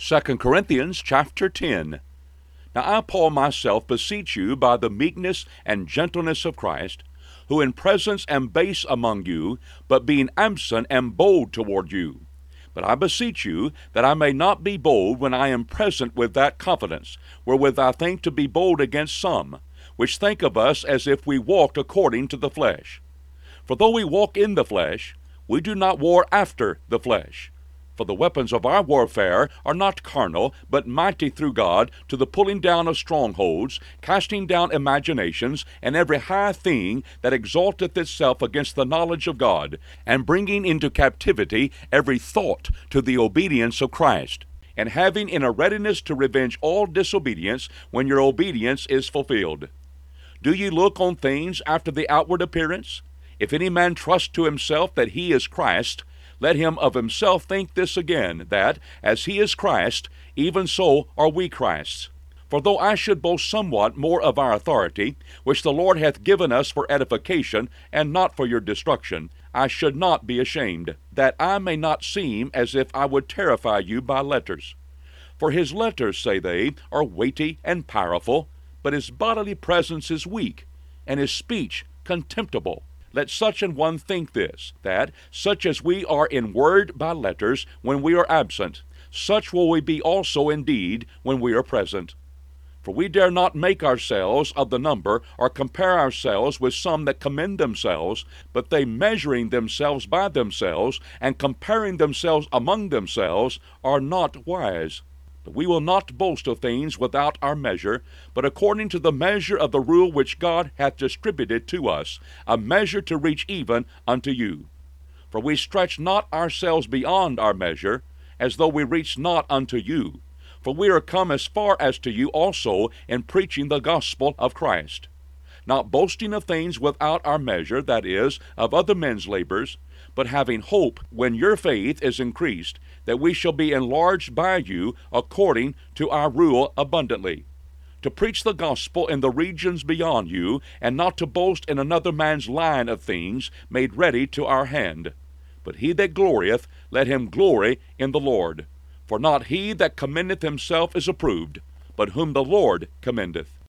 2 Corinthians chapter 10. Now I, Paul, myself beseech you by the meekness and gentleness of Christ, who in presence am base among you, but being absent am bold toward you. But I beseech you that I may not be bold when I am present with that confidence, wherewith I think to be bold against some, which think of us as if we walked according to the flesh. For though we walk in the flesh, we do not war after the flesh. For the weapons of our warfare are not carnal, but mighty through God to the pulling down of strongholds, casting down imaginations, and every high thing that exalteth itself against the knowledge of God, and bringing into captivity every thought to the obedience of Christ, and having in a readiness to revenge all disobedience when your obedience is fulfilled. Do ye look on things after the outward appearance? If any man trust to himself that he is Christ, let him of himself think this again, that, as he is Christ, even so are we Christ's. For though I should boast somewhat more of our authority, which the Lord hath given us for edification, and not for your destruction, I should not be ashamed, that I may not seem as if I would terrify you by letters. For his letters, say they, are weighty and powerful, but his bodily presence is weak, and his speech contemptible. Let such an one think this, that, such as we are in word by letters when we are absent, such will we be also in deed when we are present. For we dare not make ourselves of the number, or compare ourselves with some that commend themselves, but they measuring themselves by themselves, and comparing themselves among themselves, are not wise. But we will not boast of things without our measure, but according to the measure of the rule which God hath distributed to us, a measure to reach even unto you. For we stretch not ourselves beyond our measure, as though we reached not unto you. For we are come as far as to you also in preaching the gospel of Christ. Not boasting of things without our measure, that is, of other men's labors, but having hope, when your faith is increased, that we shall be enlarged by you according to our rule abundantly, to preach the gospel in the regions beyond you, and not to boast in another man's line of things made ready to our hand. But he that glorieth, let him glory in the Lord. For not he that commendeth himself is approved, but whom the Lord commendeth.